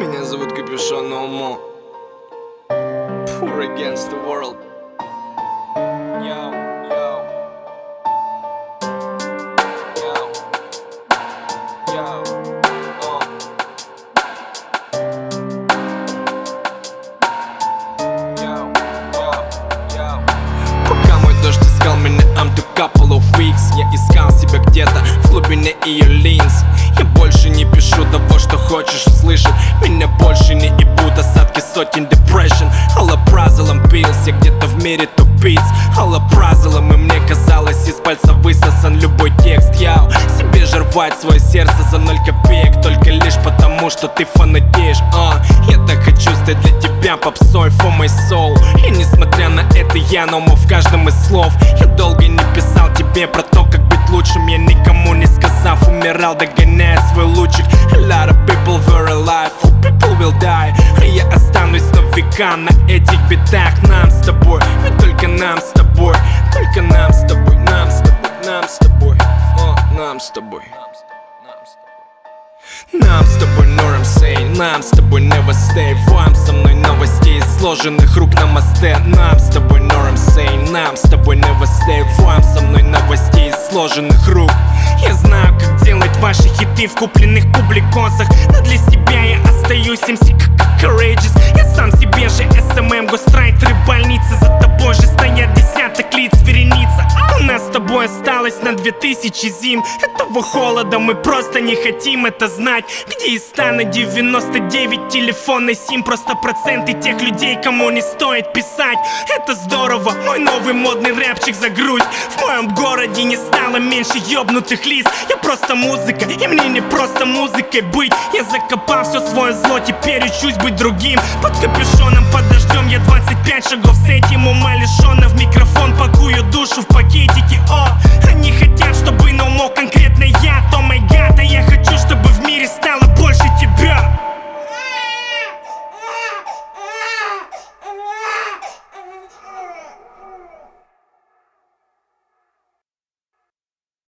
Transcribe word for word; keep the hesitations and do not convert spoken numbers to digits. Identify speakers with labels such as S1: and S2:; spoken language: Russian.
S1: Меня зовут Капюшон Ноумо. Poor against the world. Yo, yo. Yo. Yo. Uh. Yo, yo, yo. Пока мой дождь искал меня, I'm the couple of weeks. Я искал себя где-то в глубине ее линз. Я больше не пишу того, что хочешь услышать. Меня больше не ебут осадки сотен depression. Аллопразолом пился где-то в мире тупиц. Аллопразолом, и мне казалось, из пальца высосан любой текст. Я себе же рвать свое сердце за ноль копеек, только лишь потому, что ты фанатеешь. а, Я так хочу стать для тебя попсой for my soul. И несмотря на это я номо в каждом из слов. Я долго не писал тебе про то, как быть лучшим. Я никому не сказав, умирал, догоняя свой лучик. A lot of people were alive, who people will die. А я останусь на века на этих битах. Нам с тобой, ведь только нам с тобой. Только нам с тобой, нам с тобой, нам с тобой. О, нам с тобой. Нам с тобой, know what I'm saying. Нам с тобой never stay. Вам со мной новостей из сложенных рук на мосте. Нам с тобой, know what I'm saying. Нам с тобой never stay. Вам со мной новостей из сложенных рук. Я знаю, как делать ваши хиты в купленных публикосах, но для себя я остаюсь эм си courageous. Я сам себе же эс эм эм, гострайтеры больницы. За тобой же стоят десяток лиц, вереница. У нас с тобой осталось на две тысячи зим. Этого холода мы просто не хотим это знать. Где и стана девяносто девять телефонный сим. Просто проценты тех людей, кому не стоит писать. Это здорово, мой новый модный рэпчик за грудь. В моем городе не стало меньше ёбнутых лиц. Я просто музыка, и мне не просто музыкой быть. Я закопал все свое зло, теперь учусь быть другим. Под капюшоном, под дождем я двадцать пять шагов с этим ума лишён.